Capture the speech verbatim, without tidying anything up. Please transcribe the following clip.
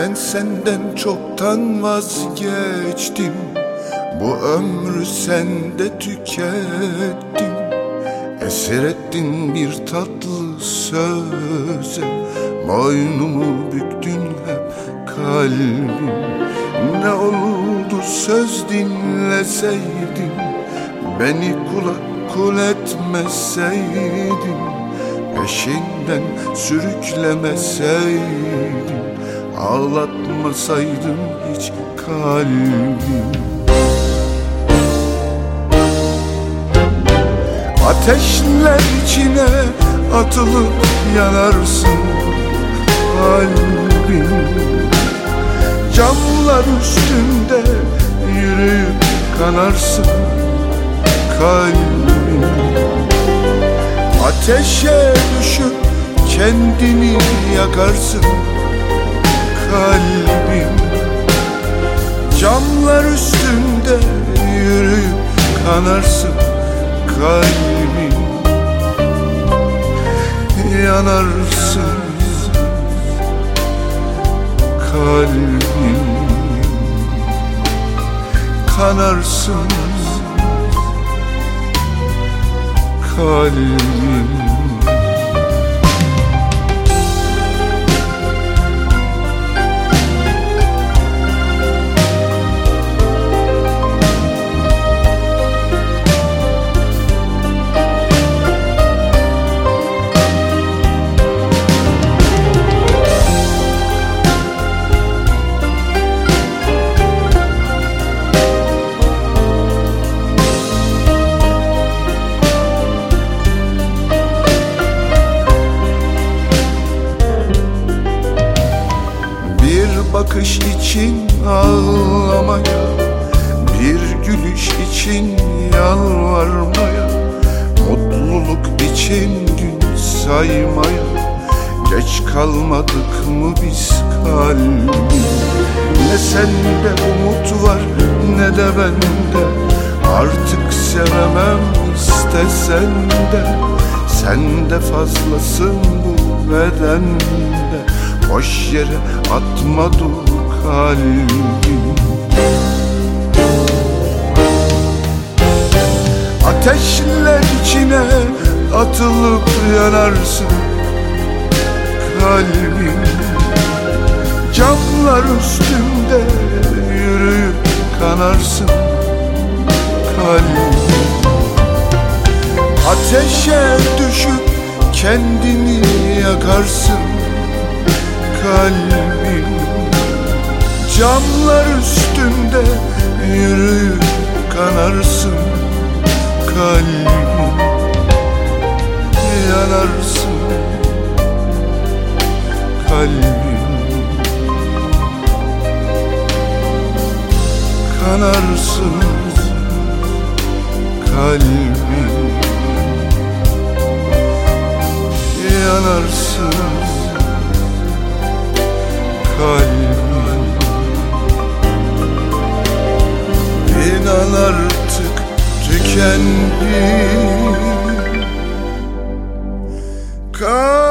Ben senden çoktan vazgeçtim, bu ömrü sende tükettim. Esir ettin bir tatlı söze, boynumu büktün hep kalbim. Ne olurdu söz dinleseydin, beni kulak kul etmeseydin, peşinden sürüklemeseydin, ağlatmasaydın hiç kalbim. Ateşler içine atılıp yanarsın kalbim. Camlar üstünde yürüyüp kanarsın kalbim. Ateşe düşüp kendini yakarsın kalbim. Camlar üstünde yürüyüp kanarsın kalbim. Yanarsın kalbim, kanarsın kalbim. Bakış için ağlamaya, bir gülüş için yalvarmaya, mutluluk için gün saymaya, geç kalmadık mı biz kalbim? Ne sende umut var ne de bende, artık sevemem istesen de. Sen de fazlasın bu bedende, boş yere atma dur kalbim. Ateşler içine atılıp yanarsın kalbim. Camlar üstünde yürüyüp kanarsın kalbim. Ateşe düşüp kendini yakarsın kalbim. Camlar üstünde yürüyüp kanarsın kalbim. Yanarsın kalbim, kanarsın kalbim. Yanarsın kalbim. İnan artık tükendi kalbim.